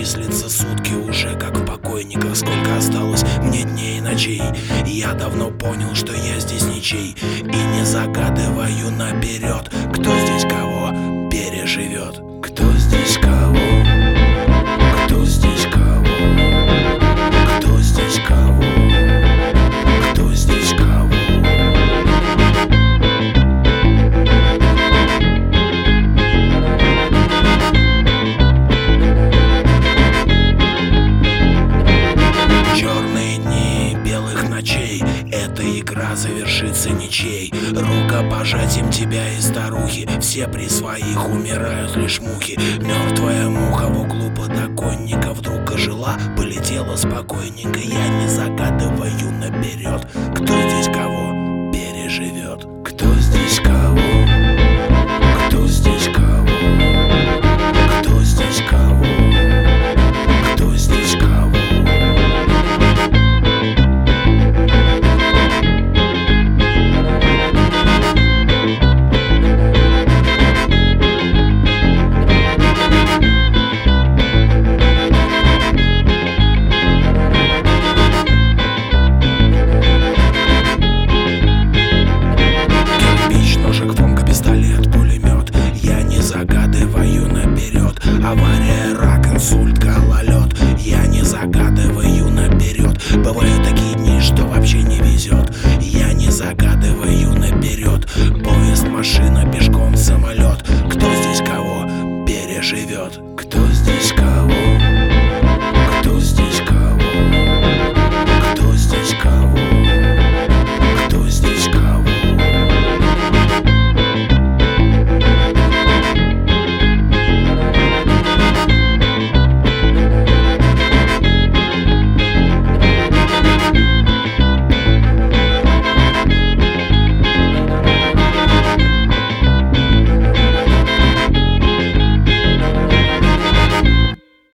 числится сутки уже как в покойниках. Сколько осталось мне дней и ночей. Я давно понял, что я здесь ничей, и не загадываю наперед, кто здесь кого переживет. Кто здесь кого? Кто здесь кого? Кто здесь кого? Кто здесь кого? Черные дни белых ночей, эта игра завершится ничей. Рукопожатием тебя и старухи, все при своих умирают лишь мухи. Мертвая муха в углу подоконника вдруг ожила, полетела спокойненько. Я не загадываю наперед, кто здесь кого переживет.